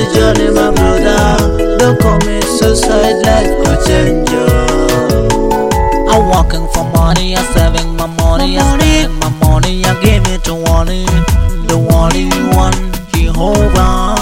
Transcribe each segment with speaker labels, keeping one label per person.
Speaker 1: a journey, my brother. Don't commit suicide, life could change you. I'm working for money, I'm saving my money, I'm spending my money, I give it to money, the only one, Jehovah.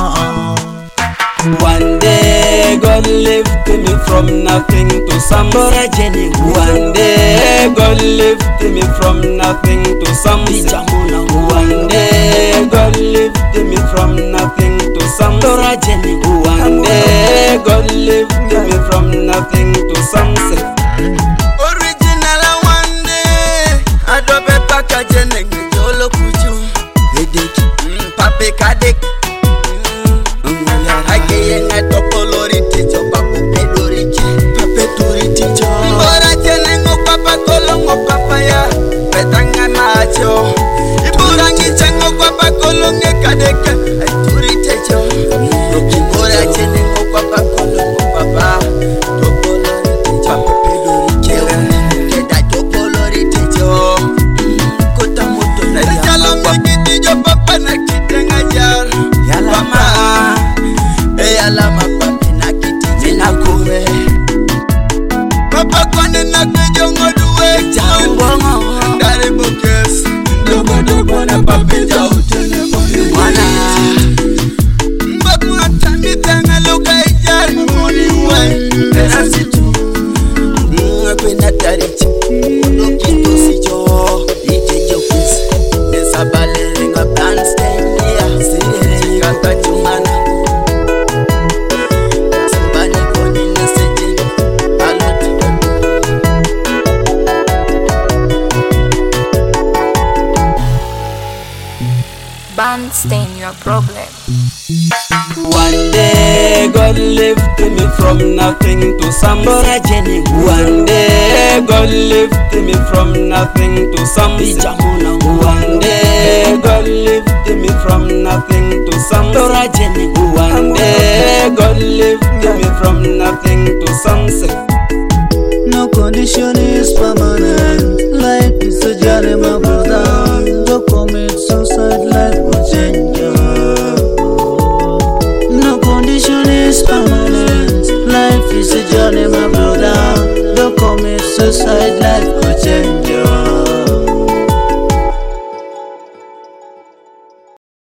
Speaker 2: One day God lifted me from nothing to something. One day God lifted me from nothing to something. One day God lifted me from nothing to something. One day God lifted me from nothing to something. Original one day adobe pakajene ngolo kuju. Pape kadek. Ageyena topolori ticho papo pedori papetori ticho. Mbora jene ngo papa kolongo papa ya petanga macho. Iburangi chengo papa kolonge kadeke aturi ticho. Mbora jene ngo papa kolongo papa topolori ticho papo pedori ticho. Keda topolori ticho. Kota moto na ya. Jalo miki ticho papa na kitenga jar. Yala ma. Alama papi na kiti jina kuwe Papa kwane na kujongo duwe Jambongo Dari bukes Dogo na papi jautene mwana Mbaku atani tanga luka ijari mwoni uwe Perasi tu Ngakwe na tarichi Lokito si jo Ije jo kwisi Nesa bale ringa plan stay near Sire kaka chumana
Speaker 3: Bandstain, your problem.
Speaker 2: One day God lifted me from nothing to something. One day God lifted me from nothing to something. One day God lifted me from nothing to something. One day God lifted me from nothing to something.
Speaker 1: No condition is permanent. Life is a journey, my brother. Don't commit suicide.